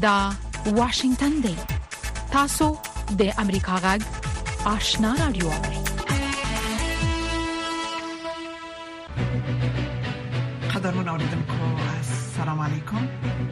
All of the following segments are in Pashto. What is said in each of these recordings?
دا واشنگتن دی. تاسو د امریکا غږ آشنا رادیو. قدرمن اوریدونکو السلام علیکم.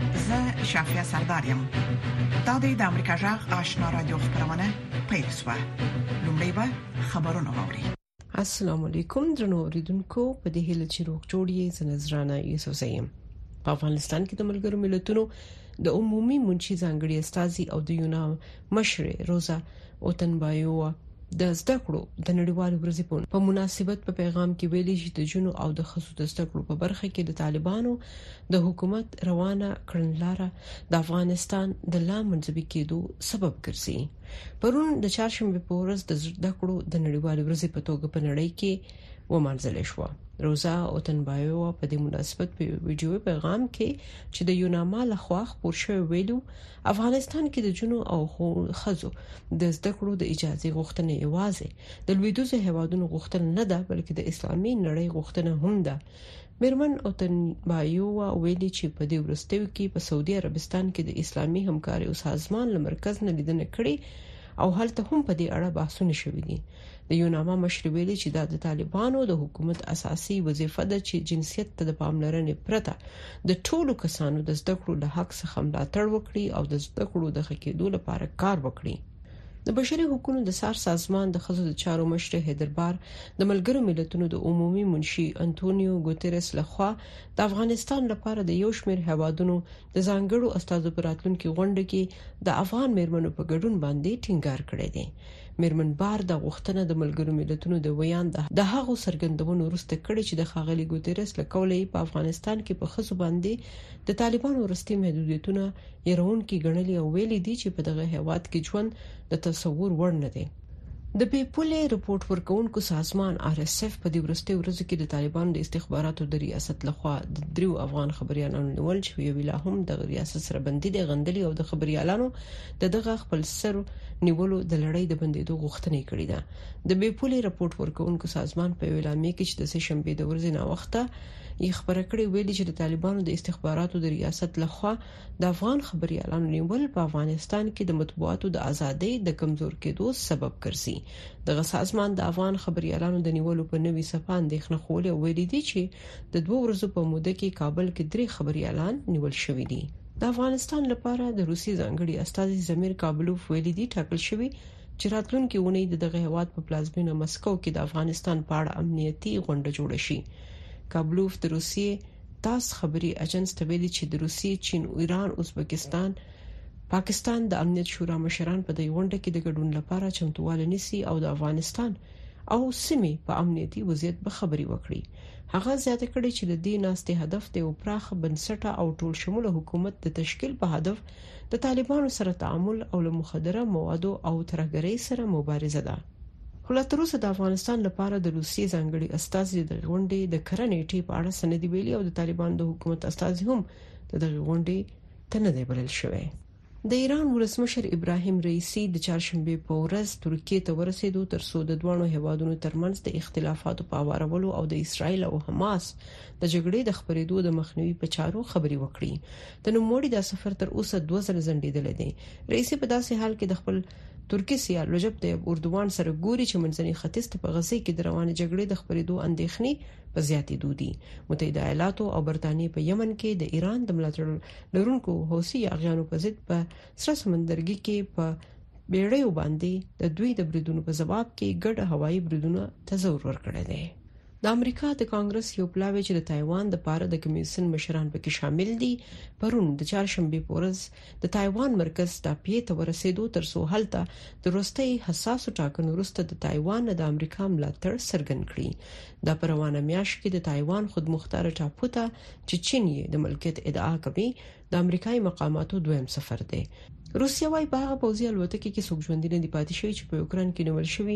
زه شافیا سردارم. دا د امریکا غږ آشنا رادیو خبرونه پیل شوه. لومړی به خبرونه واوري. السلام علیکم درنو اوریدونکو، په دې هیله چې روغ جوړ یې. زنزرانه یوسف زیم. په افغانستان کې د ملګرو ملتونو د عمومي منشي ځانګړي استازي او د یونام مشر روزا اوتنبایو د زده کړو د نړیوال ورځې په مناسبت په پیغام کې ویلي چې د جنو او د خصوصي د زده کړو په برخه کې د طالبانو د حکومت روانه کړنلاره د افغانستان د لا منځبي کېدو سبب ګرځي. پرون د چهارشنبه په ورځ د زده کړو د نړیوال ورځې په توګه په نړۍ کې ومنځل شو. روزا اوتنبایو په دې مناسبت په ویډیو پیغام کې چې د یوناما لخوا خپور شوی ویلو، افغانستان کې د جنو او خزو د زده کړو د اجازه غوښتنه یوازې د لویدیځو هیوادونو غوښتنه نه ده، بلکې د اسلامي نړۍ غوښتنه هم ده. میرمن اوتنبایو ویلي چې په دې ورستیو کې په سعودي عربستان کې د اسلامي همکاري او سازمان لمرکز نه لیدنه کړې او هلته هم په دې اړه بحثونه شوي دي. د یوناما مشر ویلي چې د طالبانو د حکومت اساسي وظیفه ده چې جنسیت ته د پاملرنې پرته د ټولو کسانو د زده کړو له حق څخه ملاتړ وکړي او د زده کړو د ښه کېدو لپاره کار وکړي. د بشري حقوقو د سازمان د خزو د چارو مشر هیدربار د ملګرو ملتونو د عمومي منشي انټونیو ګوتریس لخوا د افغانستان لپاره د یو شمېر هیوادونو د ځانګړو استازو پر راتلونکي غونډه کې د افغان میرمنو په ګډون باندې ټینګار کړی دی. میرمن بار د غوښتنه د ملګرو ملتونو د ویان د هغو څرګندونو وروسته کړي چې د خاغلی ګوتریس لکولې په افغانستان کې په خزو باندې د طالبانو ورستي محدودیتونه يرونکي ګڼلي او ویلي دي چې په دغه هیواد کې ژوند د تصور وړ نه دی. د پیپولې رپورټ ورکوونکو سازمان RSF په دې ورستي ورځو کې د طالبانو د استخباراتو د ریاست لخوا د 3 افغان خبريالانو نیول شوی، ویلا هم د ریاست سره بندي د غندلي او د خبريالانو دغه خپل سر نیولو د لړۍ د بندیدو غوښتنه کړې ده. د پیپولې رپورټ ورکوونکو سازمان په اعلامیه کې چې د شنبه د ورځې نه وخته یې خبره کړې ویلي چې د طالبانو د استخباراتو د ریاست لخوا د افغان خبريالانو نیول په افغانستان کې د مطبوعاتو د ازادۍ د کمزور کېدو سبب ګرځي. دغه سازمان د افغان خبريالانو د نیولو په نوې صفه اندېښنه خوله ویلي دي چې د 2 ورځې په موده کې کابل کې 3 خبريالان نیول شوي دي. د افغانستان لپاره د روسي ځانګړي استازي زمیر کابلوف ویلي دي ټاکل شوی چې راتلونکي اونۍ دغه هیواد په پلازمینه مسکو کې د افغانستان په اړه امنیتي غونډه جوړه شي. کابلوف د روسیې تاس خبري اجنس ته ویلي چې د روسیې، چین، ایران، ازبکستان، پاکستان د امنیت شورا مشران په دې غونډه کې د ګډون لپاره چمتووالی نیسي او د افغانستان او سیمې په امنیتي وضعیت به خبري وکړي. هغه زیاته کړې چې د دې ناستې هدف د پراخ بنسټه او ټول شموله حکومت د تشکیل په هدف د طالبانو سره تعامل او له مخدره موادو او ترهګرۍ سره مبارزه ده. خلاصه د افغانستان لپاره د روسیې ځانګړي استازي د غونډې د کرنې ټی په اړه سندې ویلي او د طالبانو د حکومت استازي هم د غونډې ته نه دی بلل شوی. د ایران ولسمشر ابراهیم رئیسی د چهارشنبه په ورځ ترکیه ته ورسېدو ترڅو د دوه هیوادونو ترمنځ د اختلافاتو په اورولو او د اسرایل او حماس د جګړې د خبرېدو د مخنیوي په چارو خبري وکړي. د نوموړي د سفر تر اوسه 2 ځله ځنډېدل دي. رئیسی په داسې حال کې د خپل ترکی سیال رجب طیب اردوغان سره ګوري چې منځني ختیځ په غزه کې د روانې جګړې د خبرېدو اندېښنې په زیاتېدو دي. متحده ایالاتو او برتانیې په یمن کې د ایران د ملاتړ لرونکو حوثي یاغیانو په ضد په سره سمندرګي کې په بیړیو باندې د دوی د بریدونو په جواب کې ګډ هوایي بریدونو ته زور ورکړی دی. د امریکا د کانګرس یو پلاوی چې د تایوان د پاره د کمیسیون مشران پکې شامل دي، پرون د چهارشنبه په ورځ د تایوان مرکز ټاپې ته ورسېدو ترڅو هلته د وروستي حساسو ټاکنو وروسته د تایوان د امریکا ملاتړ څرګند کړي. د پروانه میاشت کې د تایوان خودمختار ټاپو ته چې چین یې د ملکیت ادعا کوي د امریکایي مقاماتو دویم سفر دی. روسیا وايي په هغه پوځي الوتکې کې څوک ژوندۍ نه دي پاتې شوی چې په یوکرين کې نیول شوی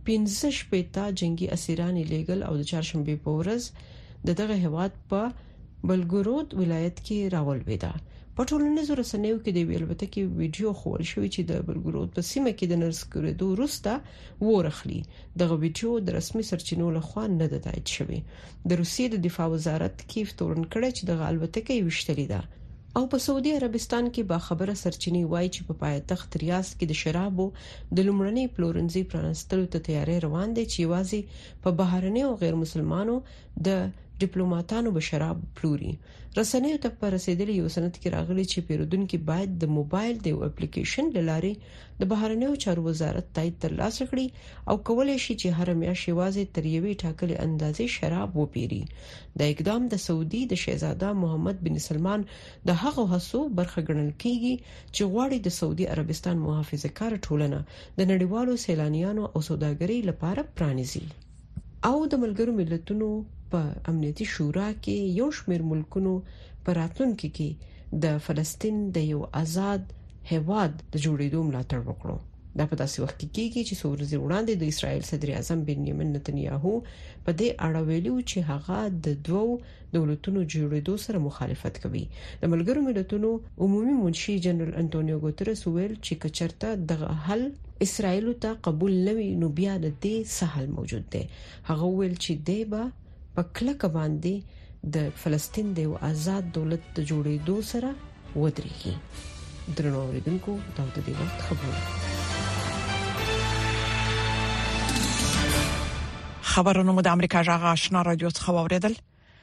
15 شپېته جنگي اسیران لیګل او د چهارشنبه په ورځ دغه هیواد په بلګورود ولایت کې راولویده. په ټولنیزو رسنیو کې د الوتکې ویډیو خول شوی چې د بلګورود په سیمه کې د نرس کورېدو وروسته ورخلی. دغه ویډیو د رسمي سرچینو لخوا نه ده تایید شوی. د روسیې د دفاع وزارت کیف تورن کړی چې دغه الوتکې وشتلې ده. او په سعودي عربستان کې با خبره سرچینی وایي چې په پایتخت ریاض کې د شرابو د لومړنۍ پلورنځي پرانستلو ته تیاری روان دي چې واځي په بهرني او غیر مسلمانانو د ډیپلوماټانو به شراب پلوري. رسنیو ته په رسیدلي یو سند کې راغلي چې پیرودونکو باید د موبایل د یو اپلیکیشن لاري د بهرنیو چارو وزارت تایید ترلاسه کړي او کولای شي چې هر میاشت واځي تر یوې ټاکلې اندازې شراب وپیري. د اقدام د سعودي د شهزاده محمد بن سلمان د هغو هڅو برخه ګڼل کیږي چې غواړي د سعودي عربستان محافظه‌کار ټولنه د نړیوالو سیلانیانو او سوداګرۍ لپاره پرانیزي. او د ملګرو ملتونو په امنیتي شورا کې یو شمېر ملکونو په راتلونکي کې د فلسطین د یو آزاد هیواد د جوړېدو ملاتړ وکړو. دا په داسې وخت کې کېږي چې څو ورځې وړاندې د اسرائیل صدر اعظم بنیامین نتنیاهو په دې اړه ویلي چې هغه د دوو دولتونو جوړېدو سره مخالفت کوي. د ملګرو ملتونو عمومي منشي جنرال انټونیو ګوتریس ویل چې کچرته دغه حل اسرائیل ته قبول نوي نو بیا د دې سهل موجود دی. هغه ویل چې دیبا په کلک باندې د فلسطین د یو آزاد دولت د جوړېدو سره ودرېږي. درنو اوریدونکو دا د دې وخت خبرونه خبرونه مو د امریکا جغ آشنا رادیو څخه واوریدل.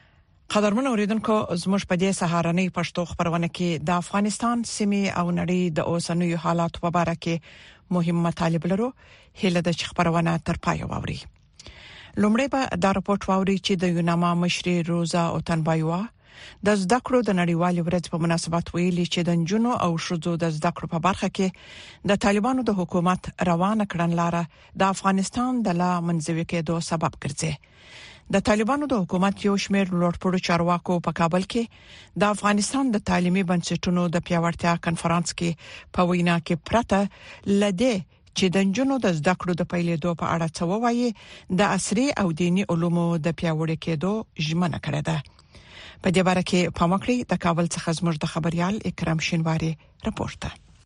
قدرمن اوریدونکو زموږ په دې سهارنۍ پښتو خبرونه کې د افغانستان سیمې او نړۍ د اوسنیو حالاتو په اړه کې مهم مطالب لرو. هله د خبرونه تر پای واوري. لومړی به دا راپورټ واوري چې د یوناما مشر روزا اوتنبایوا د زده کړو د نړیوالې ورځ په مناسبت ویلي چې د جنونو او شذو د زده کړو په برخه کې د طالبانو د حکومت روانه کړنلاره د افغانستان د لا منځوي کېدو سبب ګرځي. د طالبانو د حکومت یو شمېر لوړپوړو چارواکو په کابل کې د افغانستان د تعلیمي بنسټونو د پیاوړتیا کنفرانس کې په وینا کې پرته لده چې د جنونو د زده کړو د پیلېدو په اړه څه وایي د عصري او دینی علومو د پیاوړي کېدو ژمنه کړې ده. په دې اړه کې پامکړی د کابل څخه زموږ د خبريال اکرام شینواری راپورټ.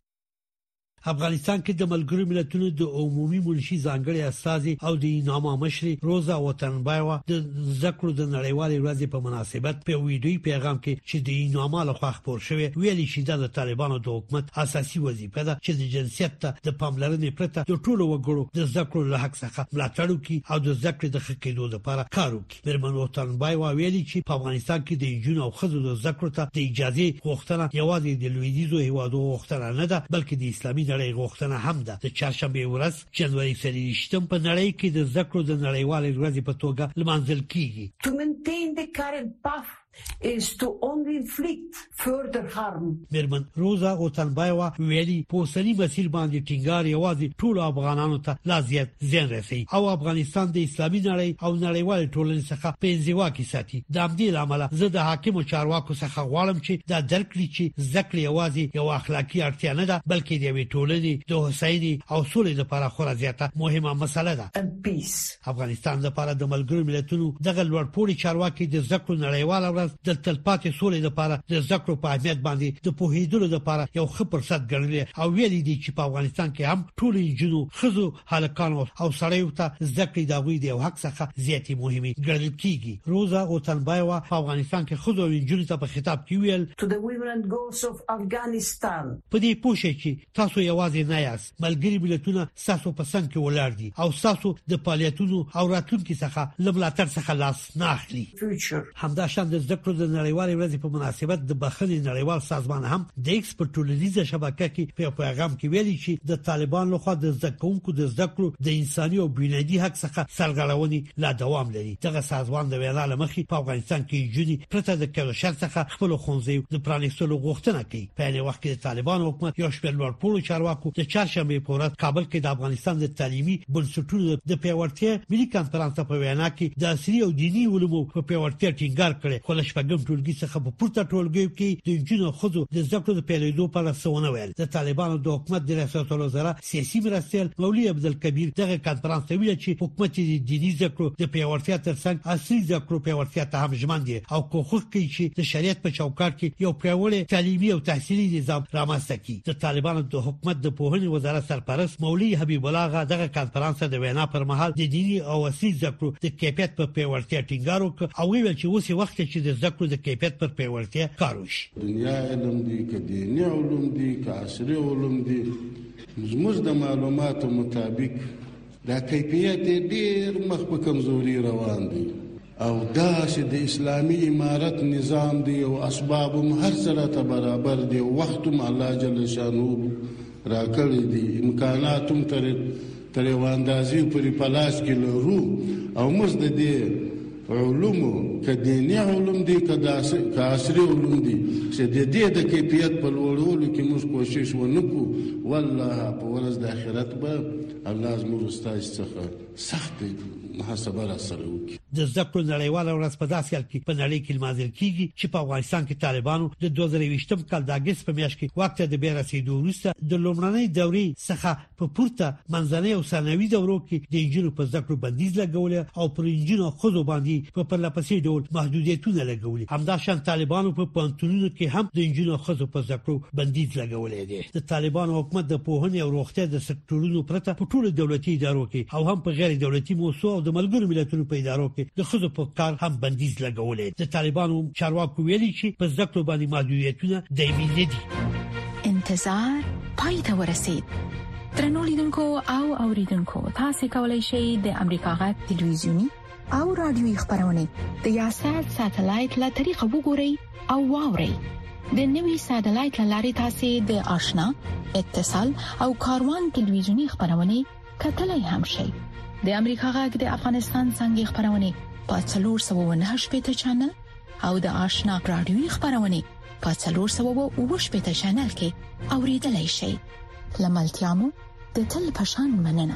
افغانستان کې د ملګرو ملتونو د عمومي منشي ځانګړي استازي او د یوناما مشر روزا اوتنبایوا د ذکر د نړیوالې ورځې په مناسبت په ویډیوي پیغام کې چې د یوناما لخوا خبر شوی ویلي چې د طالبانو د حکومت اساسي وظیفه ده چې د جنسیت ته د پاملرنې پرته د ټولو وګړو د ذکر له حق څخه ملاتړ وکړي او د ذکر د خکېدو لپاره کار وکړي. مرمن اوتنبایوا ویلي چې په افغانستان کې د جنونو او خزو د ذکر ته د اجازه غوښتنه یوازې د لویدیزو هیوادو غوښتنه نه ده بلکې د اسلامي نړۍ غوښتنه هم ده. د چهارشنبه ورځ جنوري 23 په نړۍ کې د ذکر د نړیوالې ورځې په توګه لمانځل کیږي. To maintain the current path is to only inflict further harm. مرمن روزا اوتنبایوا ویلي پوسنی مسیر باندې ټینګار یوازې ټول افغانانو ته لازم زین رسي او افغانستان د اسلامي نړۍ او نړیوال ټولنې څخه په انزوا کې ساتي. د امدی لامل زه د حاکم چارواکو څخه غواړم چې دا درک کړي چې ذکر یوازې یو اخلاقی اړتیا نه ده بلکې د وی ټولنې د هوساینې او سولې لپاره خورا زیاته مهمه مسله ده. افغانستان لپاره د ملګرو ملتونو دغه لوړپوړي چارواکي د ذکر نړیوال د تلپاتې سولې لپاره د ذکر په اهمیت باندې د پوهېدلو لپاره یو ښه فرصت ګڼل او ویلي دي چې په افغانستان کې هم ټول جنو خزو هلکانو او سړیو ته ذکر د غوي د حق څخه زیاتې مهمه ګڼل کیږي. روزا اوتنبایوا په افغانستان کې خزو او جنو ته په خطاب کې ویل to the women and girls of Afghanistan په دې پوښتنه چې تاسو یوازې نه یاست ملګری ملتونه تاسو په څنګ کې ولاړ دي او تاسو د فعالیتونو او راتلونکو څخه لملاتړ څخه لاس نه اخلي. همدا شان د ذکر د نړیوالې ورځې په مناسبت د بخښنې نړیوال سازمان هم د ایکسپورټ ټولنیزه شبکه کې په پیغام کې ویلي چې د طالبان لخوا د زکونکو د ذکر د انساني او بنیادي حق څخه سرغړونې لا دوام لري. دغه سازمان د وینا لمخې په افغانستان کې جونی پرته د کړو شر څخه خپل خونځي د پرانیستلو غوښتنه کوي. په یوه وخت کې د طالبان حکومت یو شپږ لوړپوړو چارواکو د چهارشنبه په ورځ کابل کې د افغانستان د تعلیمي بنسټونو د پیاوړتیا ملي کانفرنس په وینا کې د عصري او دینی علومو په پیاوړتیا ټینګار کړي. خو شپږم ټولګي څخه په پورته ټولګي کې د جنونو خزو د ذکر د پیلېدو په اړه څه ویل. د طالبانو د حکومت د ریاست الوزرا سیاسي مرستیال مولوی عبدالکبیر دغه کانفرنس ته ویل چې حکومت د دینی ذکر د پیاوړتیا ترڅنګ عصري ذکر پیاوړتیا ته هم ژمن دي او کوښښ کوي چې د شریعت په چوکاټ کې یو پیاوړی تعلیمي او تحصیلي نظام رامنځته کړي. د طالبانو د حکومت د پوهنې وزارت سرپرست مولوی حبیب الله غا دغه کانفرنس د وینا پر مهال د دینی او عصري ذکر د کیفیت په پیاوړتیا ټینګار وکړ او ویل چې اوس وخت چې د د زده کړو د کیفیت پر پیاوړتیا کار وشي. دنیا علم دي که دیني علوم دي که عصري علوم دي، زموږ د معلوماتو مطابق دا کیفیت ډیر مخ په کمزوري روان دي او دا چې د اسلامي امارت نظام دی او اسباب هر سره ته برابر دی، وخت الله جل شانو راکړي دي، امکانات تر واندازي پرې پلاس کې لرو او موږ د دې علومو که دیني علوم دي که عصري علوم دي چې د دې د کیفیت په لوړولو کې موږ کوشش ونکړو، والله په ورځ د آخرت به الله زموږ استاد څخه سخت محاسبه را سره وکړي. د زده کړو نړیواله ورځ په داسې حال کې په نړۍ کې لمانځل کیږي چې په افغانستان کې طالبانو د 2020م کال د اگست په میاشت کې وخت د بیا رسیدو وروسته د لومړنۍ دورې څخه په پورته منځنۍ او ثانوي دورو کې د انجونو په زده کړو بندیز لګول او پر انجونو خزو باندې په پرلپسې ډول محدودیتونه لګول. همداشان طالبانو په پانتونونو کې هم د انجونو خزو په زده کړو بندیز لګولې دي. د طالبانو حکومت د پوهنې او روغتیا د سکتورونو پرته په ټولو دولتي ادارو کې او هم په غیر دولتي موسسو او د ملګرو ملتونو په ادارو کې د خزو په کار هم بندیز لګولې. د طالبانو چارواکو ویلي چې په زده کړو باندې محدودیتونه دایمي نه دي. انتظار پای ته ورسید. درنو لیدونکو او اوریدونکو، تاسو کولی شئ د امریکا غږ ټلویزیونی او رادیوي خبرونه د یاشر ساتلایت له طریقو وګورئ او واورئ. د نوي ساتلایت لارې تاسو د آشنا، اتصال او کاروان ټلویزیونی خبرونه کتلای هم شئ. د امریکا غږ د افغانستان څنګه خبرونه په 498 چینل او د آشنا رادیوي خبرونه په 498 چینل کې اوریدلای شئ. لملتيامو د تل پشان مننه.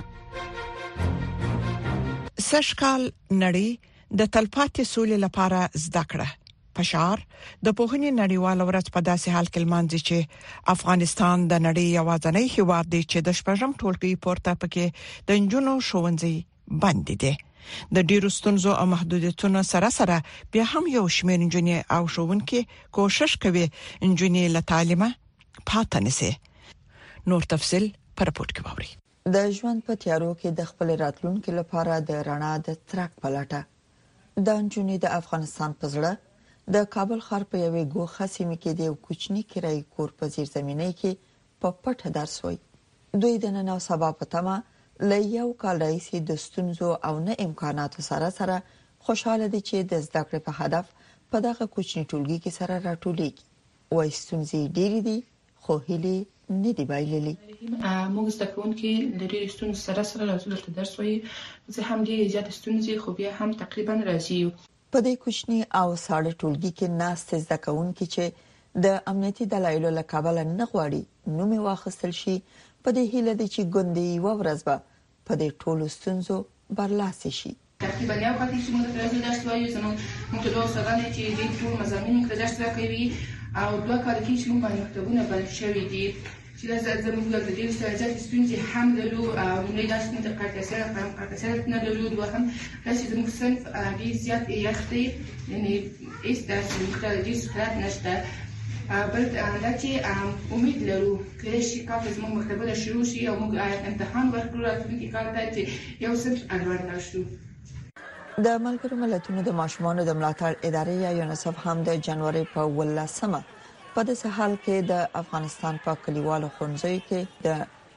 سشکال نړۍ د تلپاتې سولې لپاره زده کړه. پشار د پوهنې نړیواله ورځ په داسې حال کې لمانځي چې افغانستان د نړۍ یوازینی هیواد دی چې د شپږم ټولګي پورته پکې د انجونو ښوونځي بند دي. د ډیرو ستونزو او محدودیتونو سره بیا هم یو شمېر انجونې او ښوونکي کوشش کوي انجونې له تعلیمه پاتې نشي. نور تفصیل پر رپورت کې ووري. د ژوند په تیارو کې د خپل راتلونکو لپاره د رڼا د ترک پلاټه د انجونې د افغانستان په زړه د کابل ښار په یوې ګوښه سیمه کې د یو کوچني کرایي کور په زیر زمینه کې په پټه درس وای. دوی د نن او سبا په تمه له یو کال راهیسې د ستونزو او نه امکاناتو سره خوشاله دي چې د زده کړې په هدف په دغه کوچني ټولګي کې سره راټولېږي. وای ستونزې ډېرې دي خو هیلې نه دی بایللې. موږ زده کوونکي د ډېرې ستونزو سره راځو ته درس وایي، زه هم ډېرې زیات ستونزې خو بیا هم تقریبا راځي. په دې کوچني او ساړه ټولګي کې ناست زده کوونکي چې د امنیتي دلایلو له کبله نه غواړي نوم واخیستل شي، په دې هیله دي چې ګوندې یو ورځ به په دې ټولو ستونزو برلاسي شي. تقریبا یو کال چې موږ راځو درس وایو، زموږ ټول استادان چې دې ټول مضامین کې درس راکوي او 2 کال کې چې موږ باندې مکتبونه بند شوي دي چې زموږ د دې استعداد ستونزې هم لرو او موږ داسې نه قاطعیت نه لرو. دوهم چې زموږ صنف ډېر زیات یخ دی، یعنی هیڅ داسې مختلف سکرات نشته. بل دا چې امید لرو کله چې کار زموږ مکتبونه شروع شي او موږ امتحان ورکړو راتلونکي کال ته چې یو صنف اړوند نشو. د ملګرو ملتونو د ماشومانو د ملاتړ ادارې یا یونیسف هم د جنوري په 18مه په داسې حال کې د افغانستان په کلیوالو ښوونځیو کې د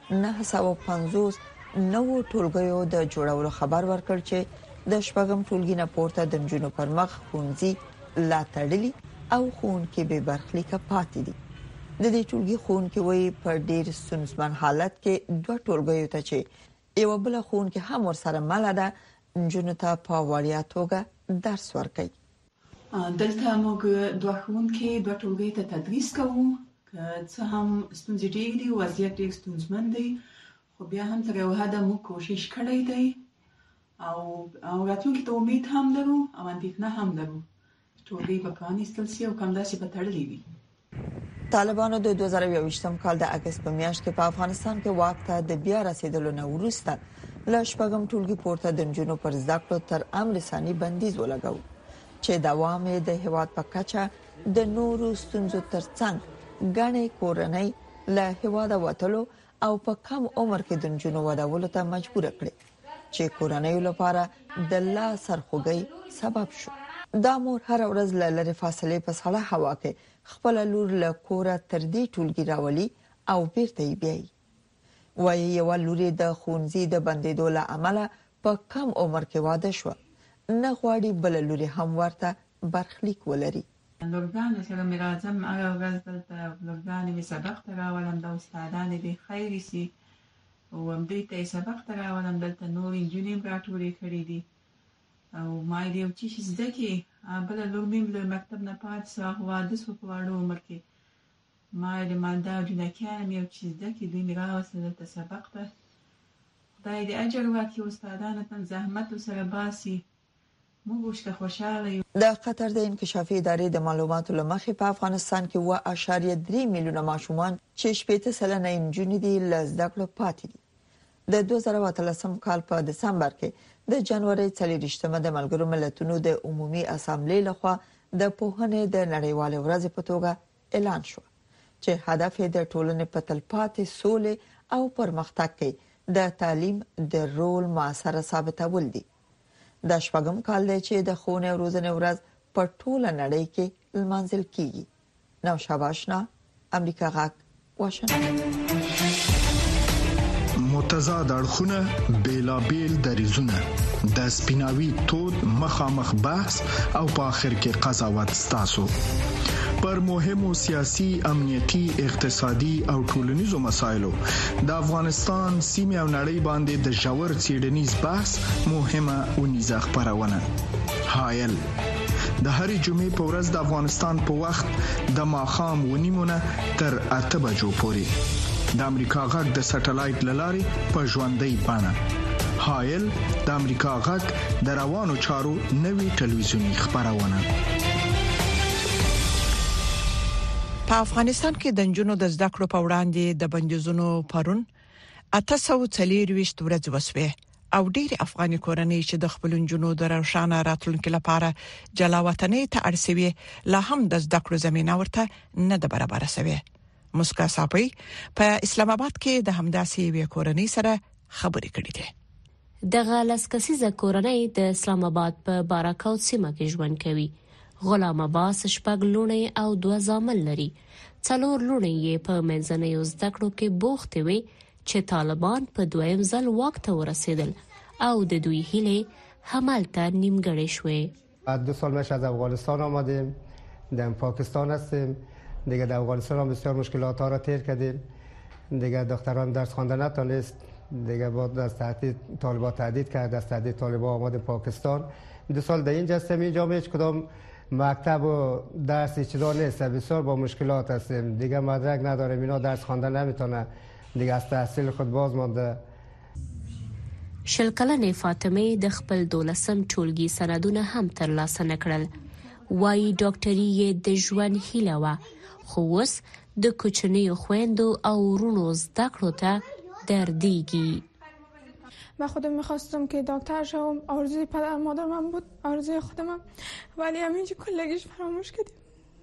950 نوو ټولګیو د جوړولو خبر ورکړ چې د شپږم ټولګي نه پورته د نجونو پر مخ ښوونځي لا تړلي او ښوونکي به برخلیک پاتې دي. د دې ټولګي ښوونکي وایي په ډېر ستونزمن حالت کې 2 ټولګیو ته چې یو بل ښوونکي هم ورسره مله ده نجونو ته په وړیا توګه درس ورکوي. دلته موږ 2 ښوونکي 2 ټولګي ته تدریس کوو، که څه هم ستونزې ډېرې دي، وضعیت ډېر ستونزمن دی، خو بیا هم تر یو حده موږ کوشش کړی دی او راتلونکي ته امید هم لرو او اندېښنه هم لرو. ټولګي به پرانیستل شي او همداسې به تړلي وي. طالبانو د 2022م کال د اگست په میاشت کې په افغانستان کې واک ته د بیا رسیدلو نه وروسته له شپږم ټولګي پورته د نجونو پر زده کړو تر امر ثاني بندیز ولګاوه چې دوام یې د هیواد په کچه د نورو ستونزو ترڅنګ غنې کورنۍ له هیواد وټلو او په کم عمر کې د نجونو ودولو ته مجبور کړي چې کورنۍ لپاره د لا سرخوږی سبب شو. دا مور هر ورځ لری فاصله په سړه هوا کې خپل لور له کوره تر دې ټولګي راولي او بیرته یې بیاي. وایي یو لوري د خونځي د بندیدو له امله په کم عمر کې واده شو. نه غواړي بل لوري هم ورته برخلیک ولري. لورګان سره مې راځم هغه ورځ دلته لورګان مې سبق ته راولم د استادانې د خیر سي او دوی ته سبق ته راولم دلته نور انجینیر راټولې کړې دي او ما دې یو چې زده کې بل لور مې له مکتب نه پات سره واده سو په وړو عمر کې ما دې مالدا جنکیان مې یو چې زده کې دوی مې راوستل ته سبق ته خدای دې اجر ورکړي استادانو ته زحمت سره باسي. د قطر د انکشافي ادارې د معلوماتو لمخې په افغانستان کې 1.3 میلیونه ماشومان چې 80% نجونې دي له زده کړو پاتې دي. د 2013 کال په دسمبر کې د جنوري 24مه د ملګرو ملتونو د عمومي اسامبلې لخوا د پوهنې د نړیوالې ورځې په توګه اعلان شو چې هدف یې د ټولنې په تلپاتې سولې او پرمختګ کې د تعلیم د رول موثره ثابتول دي. د شپږم کال دی چې د ښوونې او روزنې ورځ په ټوله نړۍ کې لمانځل کیږي. نوشابه اشنا، امریکا غاک، واشنګټن. متضاد اړخونه، بیلابیل دریځونه، د سپیناوي تود مخامخ بحث او په اخر کې قضاوت ستاسو پر مهمو سیاسي، امنیتي، اقتصادي او ټولنیزو مسایلو د افغانستان سیمه او نړۍ باندې د ژور څېړنیز بحث مهمه اونیزه خبرونه. حایل د هرې جمعې په ورځ د افغانستان په وخت د ماښام 9:30 تر 8 بجو پورې د امریکا غږ د سټلایټ لارې په ژوندۍ بڼه. حایل د امریکا غږ د روانو چارو نوي ټلویزیونی خبرونه. په افغانستان کې د نجونو د زده کړو په وړاندې د بندیزونو پرون 843 ورځې وسوي او ډېر افغاني کورنۍ چې د خپل نجونو د روښانه راتلونکو لپاره جلا وطنۍ ته اړسوي لا هم د زده کړو زمينه ورته نه د برابر شوي. مسکا صاحب په اسلام آباد کې د همداسې وی کورنۍ سره خبرې کړې دي. د غلسکسیزه کورنۍ د اسلام آباد په باراکوت سیمه کې ژوند کوي. غلام عباس شپږ لونې او 2 زامن لري. 4 لونې یې په منځنیو زده کړو کې بوخت وي چې طالبان په دویم ځل واک ته ورسېدل او د دوی هیله همالته نیمګړې شوې. 2 سال میشه از افغانستان آمدیم، در پاکستان هستیم. دیگه در افغانستان هم بسیار مشکلات ها را طی کردیم. دیگه دختران درس خواندن نتونست. دیگه بعد از تهدید طالبان تهدید کرد، از تهدید طالبان آمدیم پاکستان. 2 سال در اینجا هستیم. اینجا هیچ کدام مکتب و درسی چیزا نیست، بسیار با مشکلات هستیم. دیگه مدرک نداریم، اینا درس خواندن نمیتونه، دیگه از تحصیل خود باز مانده. شلکلنې فاطمه د خپل 12م ټولګي سندونه هم ترلاسه نکړل. وایي ډاکټري یې د ژوند هیله و، خو اوس د کوچنیو خويندو او ورونو زده کړو ته دردیږي. من خودم میخواستم که دکتر شوم، آرزوی پدر مادرم بود، آرزوی خودم، ولی همینجا کلگیش فراموش کردیم.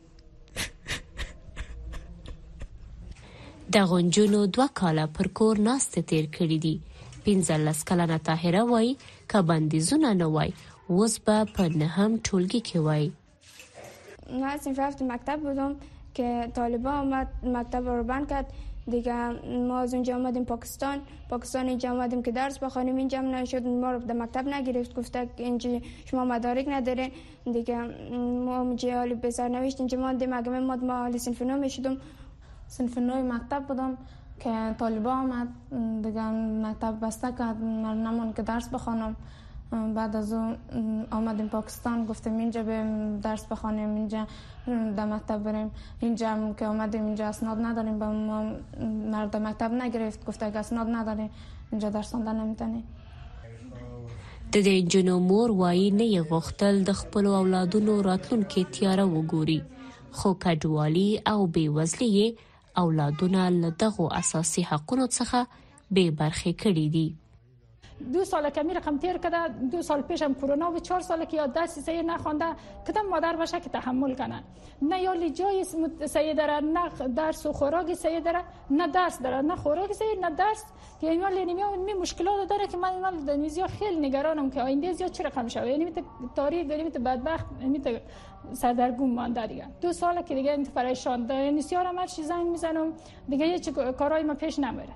دغه نجونو 2 کاله پر کور ناسته تیر کړی دي. 15 کلنه طاهره وای که بندیزونه نه وای اوس به په نهم ټولګي کې وای. من صنف هفت مکتب بودم که طالبان آمد مکتب رو بند کرد. دیگه ما از اونجا آمدیم پاکستان اینجا آمدیم که درس بخوانیم، اینجا هم نشد، ما رو در مکتب نگرفت، گفته اینجا شما مدارک نداره. دیگه ما اونجا حالی به سر نوشت اینجا ماندیم. اگه ما حالی صنف 9 میشدم. صنف 9 مکتب بودم که طالبان آمد، دیگه مکتب بسته کرد، من نمون که درس بخوانم. بعد از اون آمدیم پاکستان، گفتیم اینجا به درس بخوانیم، اینجا در مکتب بریم. اینجا هم که آمدیم اینجا اسناد نداریم، با ما مرد مکتب نگرفت، گفته اگه اسناد نداری اینجا درس خواندن نمیتونی. د دې جنو مور وایي نه یې غوښتل د خپل اولادونو راتلونکي تیاره وګوري، خو کډوالي او بېوزلي اولادونه له دغو اساسي حقونو څخه بې برخې کړي دي. 2 سال که می رقم تیر کرده 2 سال پیش هم کرونا و 4 سال که درس سید نخوانده کدام مادر باشه که تحمل کنه نه یا جای سید داره نه درس و خوراک سید داره نه درس داره نه خوراک سید نه درس که اینا می مشکلات داره که من دنیزیا خیلی نگرانم که آینده زیاد چه رقم شه یعنی تاریخ داریم بدبخت سردرگم مانده دیگه 2 ساله که دیگه انت پریشان یعنی سیارم هر چیز زنگ میزنم دیگه هیچ کارای ما پیش نمیره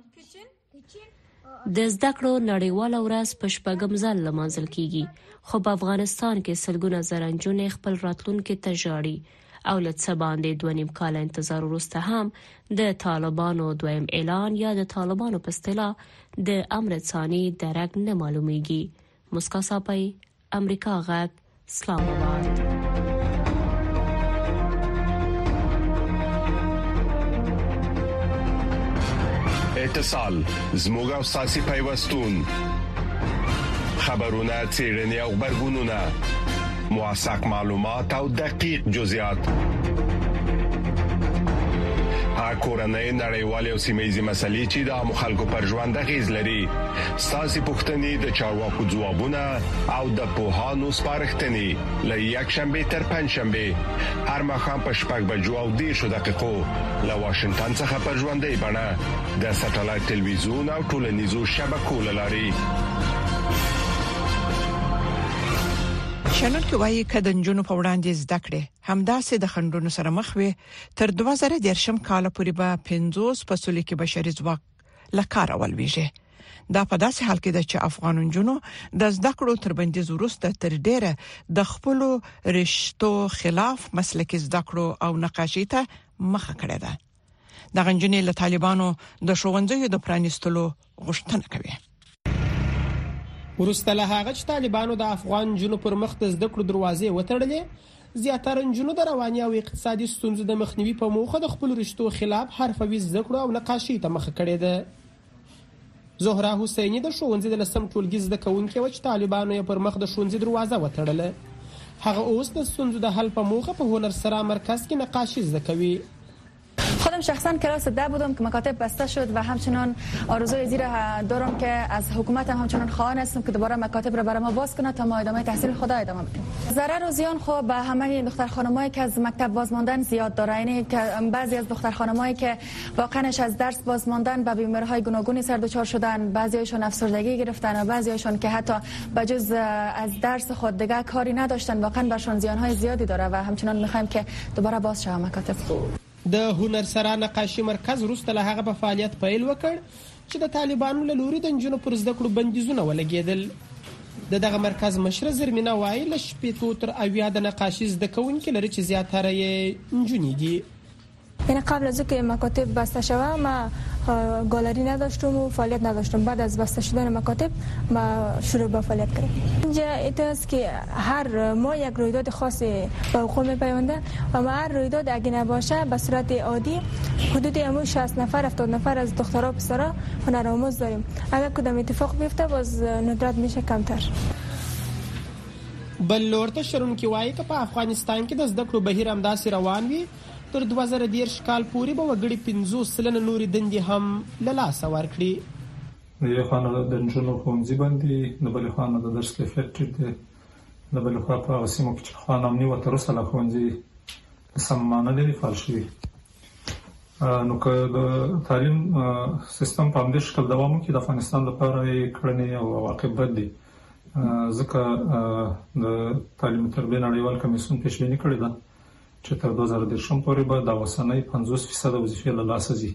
د زده کړو نړیواله ورځ په شپږم ځل لمانځل کیږي خو په افغانستان کې سلګونه زره نجونې خپل راتلونکي ته ژاړي او له څه باندې 2.5 کال انتظار وروسته هم د طالبانو دویم اعلان یا د طالبانو په اصطلاح د امر ثاني درک نه معلومیږي. مسکا صاحب، امریکا غږ، اسلام آباد. اتصال زموږ او ساسي پیوستون خبرونه چیرنی او خبرګونونه موثق معلومات او دقیق جزئیات کورنۍ نړیوالې او سیمه‌یزې مسلې چې د مخالکو پر ژوند غیز لري ساسي پښتني د چارواکو ځوابونه او د پوهانو سپارښتنې ل یک شنبه تر پنځشنبه هر مخام په 6:10 له واشنگټن څخه پر ژوندۍ بڼه د ساتلایت ټلویزیون او ټولنیزو شبکو لاري شنن کې وایي کدنجونو په وړاندې زده کړې همداسې د خندونو سره مخ وي تر 2013 کال پورې به 50 فصلې کې بشري ځواک لکار اولويږي. دا په داسې حال کې ده چې افغانونجونو د زده کړو تر بندیز وروسته تر ډیره د خپل رشتو خلاف مسلکي زده کړو او نقاشي ته مخه کړې ده. د غنجنې له طالبانو د ښوونځیو د پرانیستلو غوښتنه کوي. ورسته له هغه چې طالبانو د افغان جنو پر مخ د زده کړو دروازې وتړلې زیاتره جنو د رواني او اقتصادي ستونزو د مخنیوي په موخه د خپل رشتو خلاف حرفوي زده کړو او نقاشي ته مخه کړې ده. زهرا حسینی د ښوونځي د لسم ټولګي زده کوونکې و چې طالبانو یې پر مخ د ښوونځي دروازه وتړله. هغه اوس د ستونزو د حل په موخه په هنر سرا مرکز کې نقاشي زده کوي. خودم شخصا کلاس 10 بودم که مکاتب بسته شد و همچنان آرزوی زیر دارم که از حکومت همچنان خواهان هستم که دوباره مکاتب را برای ما باز کنه تا ما ادامه تحصیل خود ادامه بدیم. ضرر و زیان خب به همه دختر خانمایی که از مکتب باز ماندن زیاد داره. یعنی که بعضی از دختر خانمایی که واقعاش از درس باز ماندن به بیماری‌های گوناگونی سر دچار شدن، بعضی‌هاشون افسردگی گرفتن و بعضی‌هاشون که حتی بجز از درس خود دیگه کاری نداشتن. واقعا برشون زیان‌های زیادی داره و همچنان می‌خوایم که دوباره باز شه مکاتب. د هنر سرا نقاشي مرکز وروسته له هغه په فعالیت پیل وکړ چې د طالبانو له لوري د نجونو پر زده کړو بندیزونه ولګېدل. دغه مرکز مشره زرمینه وایي له 80 تر 80 د نقاشي زده کوونکي لري چې زیاتره یې نجونې دي. یعنی قبل از اینکه مکاتب بسته شوه ما گالری نداشتم و فعالیت نداشتم. بعد از بسته شدن مکاتب ما شروع به فعالیت کردم. اینجا ایتاست که هر ما یک رویداد خاص با حقوق میپیونده و ما هر رویداد اگه نباشه به صورت عادی حدود 60 نفر 70 نفر از دخترها پسرها هنرآموز داریم. اگر کدام اتفاق بیفته باز ندرت میشه کمتر. بل لورته شرونکي وایي که په افغانستان کې د زده کړو بهیر همداسې روان وي تر 2013 کال پورې به وګړي 50% نورې دندې هم له لاسه ورکړي. د یو خانه د نجونو ښوونځي باندې د بلې خانه د درس کیفیت ټیټ دی. د بلې خوا په هغه سیمو کې چې خانه امني وه تر اوسه له ښوونځي سم نه دی فعال شوي. نو که د تعلیم سیستم په همدې شکل دوام وکړي د افغانستان لپاره یې کړنې او عواقب بد دي. ځکه د تعلیم او تربیې نړیوال کمیسیون پیشبیني کړې ده چې تر 2013 پورې به د اوسنۍ 50% وظیفې له لاسه ځي.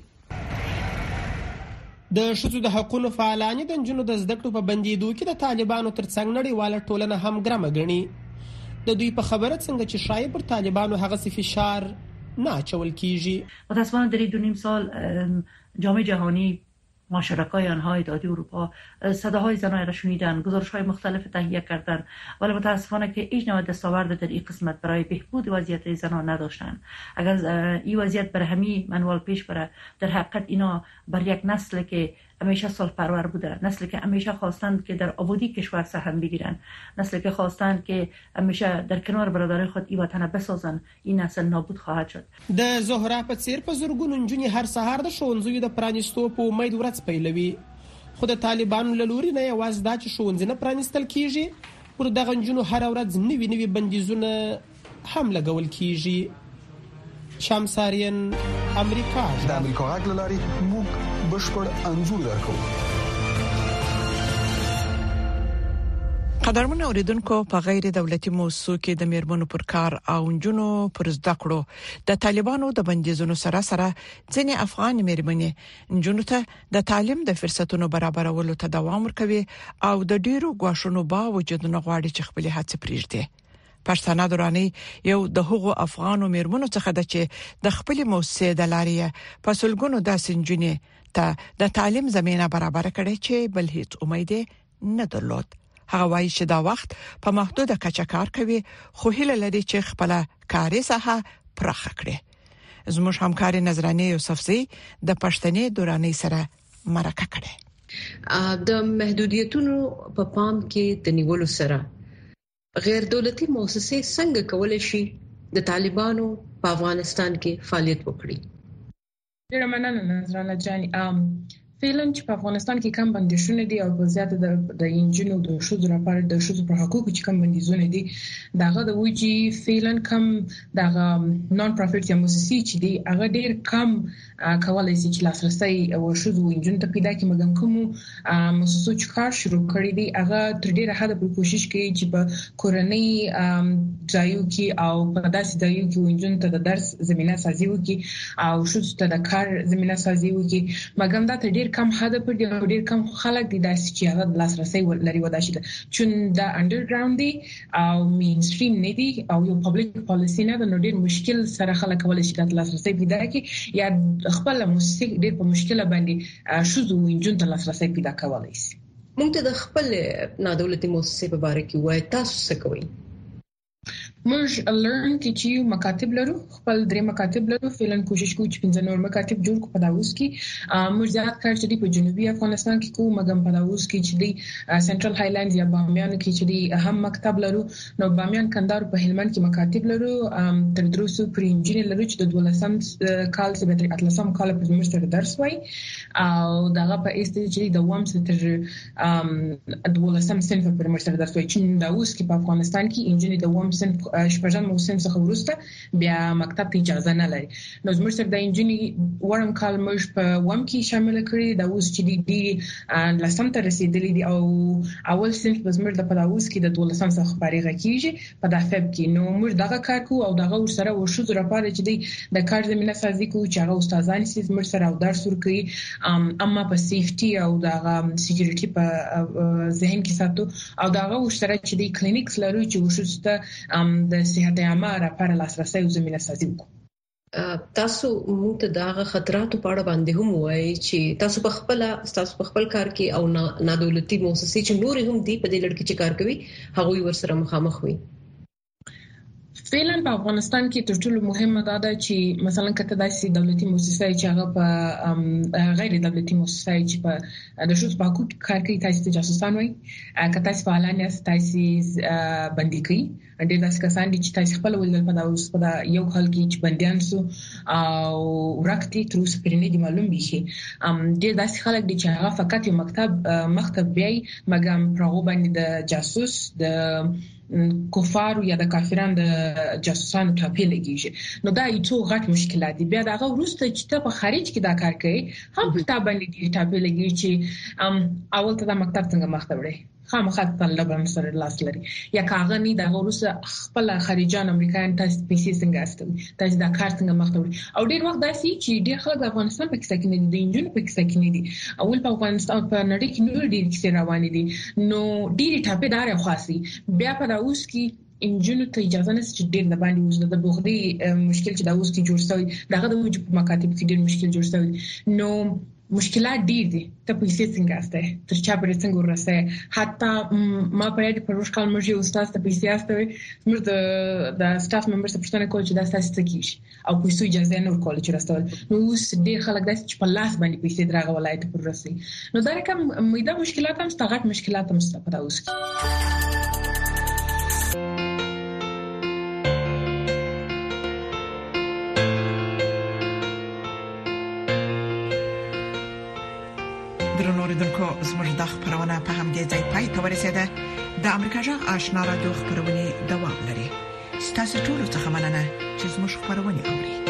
د ښځو د حقوقو فعالان د نجونو د زده کړو په بندیدو کې د طالبانو ترڅنګ نړیواله ټولنه هم ګرمه ګڼي. د دوی په خبره څنګه چې شایع پر طالبانو هغه فشار نه اچول کیږي. متأسفانه در 2.5 سال جامعه جهانی مشارکای آنها اتحادیه اروپا صداهای زنان را شنیدن، گزارش‌های مختلف تهیه کردند، ولی متاسفانه که هیچ نوع دستاورد در این قسمت برای بهبود وضعیت زنان نداشتند. اگر این وضعیت بر همین منوال پیش بره در حقیقت اینا بر یک نسل که همیشه سالپرور بوده، نسلی که همیشه خواستند که در آبادی کشور سهم بگیرن، نسلی که خواستند که همیشه در کنار برادرای خود این وطن بسازن، این نسل نابود خواهد شد. د زهرا په څیر په زورګونو نجونې هر سهار د ښوونځیو د پرانیستو په امید ورځ پیلوي. خو د طالبانو له لوري نه یوازې دا چې ښوونځي نه پرانیستل کیږي، پر دغه نجونو هر ورځ نوي بندیزونه هم لګول کیږي. شمسارین امریکا د امریکا غږ لاري موږ بشپړ انځور درکو. قدرمن اوریدونکو، په غیر دولتي موسسو کې د میرمنو پر کار او نجونو پر زده کړو د طالبانو د بندیزونو سره ځینې افغان میرمنې نجونو ته د تعلیم د فرصتونو برابرولو ته دوام ورکوي او د ډیرو غواړنو باوجود نه غواړي چې خپل هڅې پرېږدي. پښتانه دوراني یو د هغو افغانو میرمنو څخه د چې د خپل موسسې د لارې په سلګونو د سنجونې ته د تعلیم زمينه برابر کړي چې بل هیڅ امید نه درلود. هغه وایي چې دا وخت په محدوده کچه کار کوي، خو هیله لري چې خپل کاري ساحه پراخه کړي. زموږ همکار نظرانه یوسفزی د پښتنې دوراني سره مرکه کړي. د محدودیتونو په پام کې د نیولو سره غیر دولتي مؤسسې څنګه کولای شي د طالبانو په افغانستان کې فعالیت وکړي؟ ډیره مننه نظرانه جان. فعلا چې په افغانستان کې کم بندیزونه دي او په زیاته د انجینو د شذ لپاره د شذ پر حقوقو چې کم بندیزونه دي، داغه د وجي فعلا کم دغه نون پروفیټ یا مؤسسې چې دي هغه ډیر کم کولای شي چې لاسرسي او شذ او انجین ته پیدا کړي. مګم کوم مؤسسو چې کار شروع کړی دي هغه تر ډیره حد په کوشش کوي چې په کورنۍ ځایو کې او په داسې ځایو کې انجین ته د درس زمينه سازي وکړي او شذ ته د کار زمينه سازي وکړي. مګم دا ډیر کم حد پر ډیر کم خلک دي داسې چې هغه د لاسرسي لري وداشي چون دا انډرګراوند دي او مین سټریم نه دي او یو پبلک پالیسی نه د ډیر مشکل سره خلک کولای شي د لاسرسي پیدا کړي یا خپل موسیقي ډیر په مشکله باندې شوزو انجون ته لاسرسي پیدا کولای شي. موږ ته د خپل نادولتي موسسې په اړه کې وایي تاسو څه کوئ؟ موږ لرن کې چې مکاتب لرو، خپل درې مکاتب لرو. فعلا کوشش کوو چې 15 نور مکاتب جوړ کړو په داوود کې. موږ زیات کار چې په جنوبي افغانستان کې کوو، مګم په داوود کې چې دی سنټرل هایلانډز یا بامیان کې چې دی اهم مکتب لرو. نو بامیان، کندهار، په هلمند کې مکاتب لرو. تر دروسو پر انجینر لرو چې د 12 کال څخه تر 18 کال په زموږ سره درس وای او دغه په ایست چې د وام څخه تر 12 صنف پر زموږ سره درس وای. چې داوود کې په افغانستان کې انجینر د وام صنف شپږم موسم څخه وروسته بیا مکتب ته اجازه نه لري. نو زموږ سره د انجینری ورم کال موږ په وم کې شامل کړی. دا اوس چې دی لسم ته رسیدلی دی او اول صنف په زموږ د پداوس کې د 12 څخه فارغ کیږي په دافب کې. نو موږ دغه کار کوو او دغه ورسره ورشو لپاره چې دی د کار زمينه سازي کوو چې هغه استادان سي زموږ سره او درس ورکوي، اما په سیفټي او دغه سکیورټي په ذهن کې ساتو او دغه ورسره چې دی کلینیکس لرو چې ورشو د صحت عامه لپاره لاسرسي او زمينه سازي وکړو. تاسو موږ ته دا خطرات په اړه باندې هم وایي چې تاسو په خپل کار کې او نادولتي مؤسسې چې نور هم دي په دې لړ کې چې کار کوي هغه ورسره مخامخ وي. فعلا په افغانستان کې تر ټولو مهمه دا ده چې مثلا کته داسې دولتي مؤسسې چې هغه په غیر دولتي مؤسسې چې په د شوز باکو کار کوي، تاسو ته جاسوسان وایي، کته تاسو فعالان یاست، تاسو بندي کوي. ډېر داسې کسان دي چې تاسو خپل ولل په داوس په یو حال کې چې بنديان سو او ورکتي تر اوسه پرې نه دي معلوم بيشي. ډېر داسې خلک دي چې هغه فقط یو مکتب بیاي مګم پرغو باندې د جاسوس د کفار یا د کافرانو د جاسوسانو ټاپې لګیږي. نو دا یو غټ مشکلات دي. بیا دا ورسته چې ته په خارج کې دا کار کوي هم په تا باندې دي ټاپې لګیږي چې اول ته د مکتب څنګه مخ ته وړي خامخا طلب هم سره لاس لري یا کاغه نه دا ورسره خپل خارجان امریکایان تاسو پیسې څنګه استوي، تاسو دا کار څنګه مخ ته وړي. او ډیر وخت داسي چې ډیر خلک افغانستان په کې ساکن دي، انجن په کې ساکن دي، اول په افغانستان په نړۍ کې نور ډیر کیسې روان دي. نو ډیر ټاپې دار خاصي بیا په اوس کې انجن ته اجازه نشته چې ډیر د باندې وځي د بوغدي مشکل چې دا اوس کې جوړ شوی دغه د وجود په مکاتب کې ډیر مشکل جوړ شوی. نو مشکلات ډیر دي. ته پیسې څنګه استه تر چا پرې څنګه ورسې. حتی ما په دې پروژه کال مې یو استاد ته پیسې استه موږ د سټاف ممبر څخه پوښتنه کوله چې دا تاسو څه کیږي او پیسې اجازه نه ورکول چې راستول. نو اوس ډیر خلک داسې چې په لاس باندې پیسې دراغه ولایت پر رسي. نو دا رقم مېدا مشکلات هم ستغټ مشکلات هم ستپدا اوس. زموږ د خبرونه په همدې ځای پای ته ورسیده. د امریکا جغ آشنا رادیو خبرونه دوام لري. ستاسو ټول څه مننه چې زموږ خبرونه اوري.